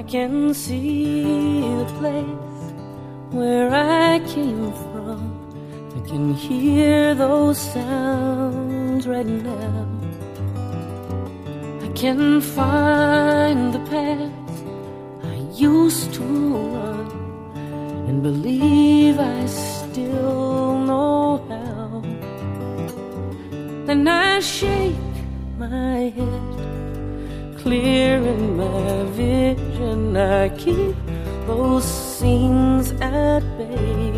can see the place where I came from. I can hear those sounds right now. I can find the path I used to run and believe I still know how. Then I shake my head, clearing my vision. I keep those scenes at bay,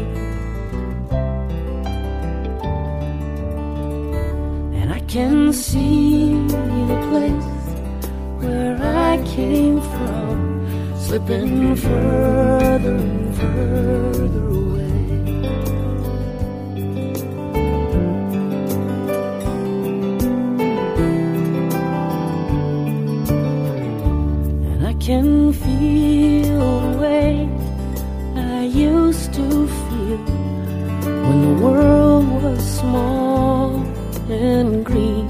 and I can see the place where I came from, slipping further and further away. And I can feel the way I used to feel when the world was small and green,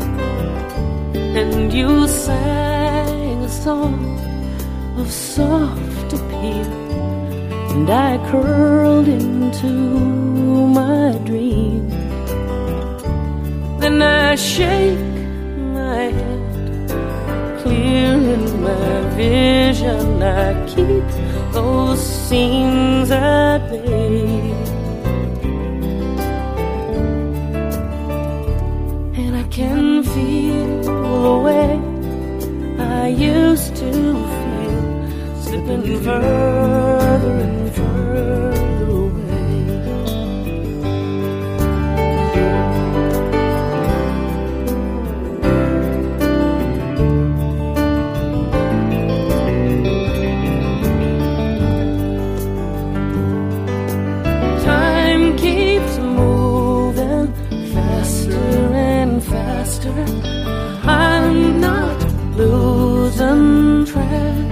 and you sang a song of soft appeal, and I curled into my dream. Then I shake my head, clearing my vision. I keep those scenes at bay, and I can feel the way I used to feel, slipping further and further away. Time keeps moving faster and faster. I'm not losing track.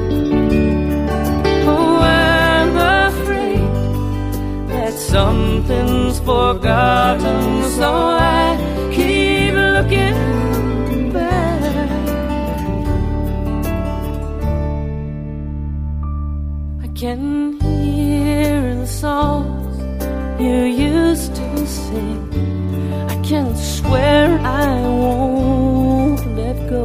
Oh, I'm afraid that something's forgotten, so I keep looking back. I can hear the songs you used to sing. I can swear I won't let go.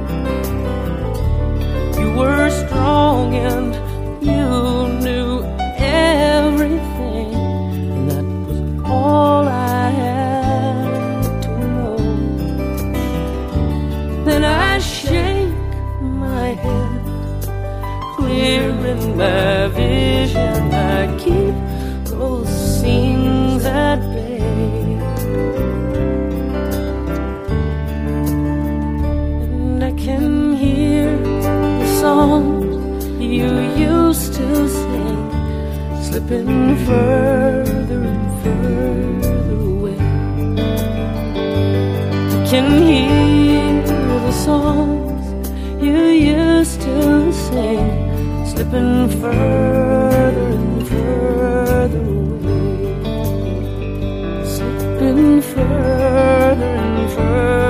You were strong and you knew everything, and that was all I had to know. Then I shake my head, clearing my vision. I keep those scenes at bay, and I can hear the songs you used to sing, slipping further and further away. I can hear the songs you used to sing, slipping further and further away, slipping further and further.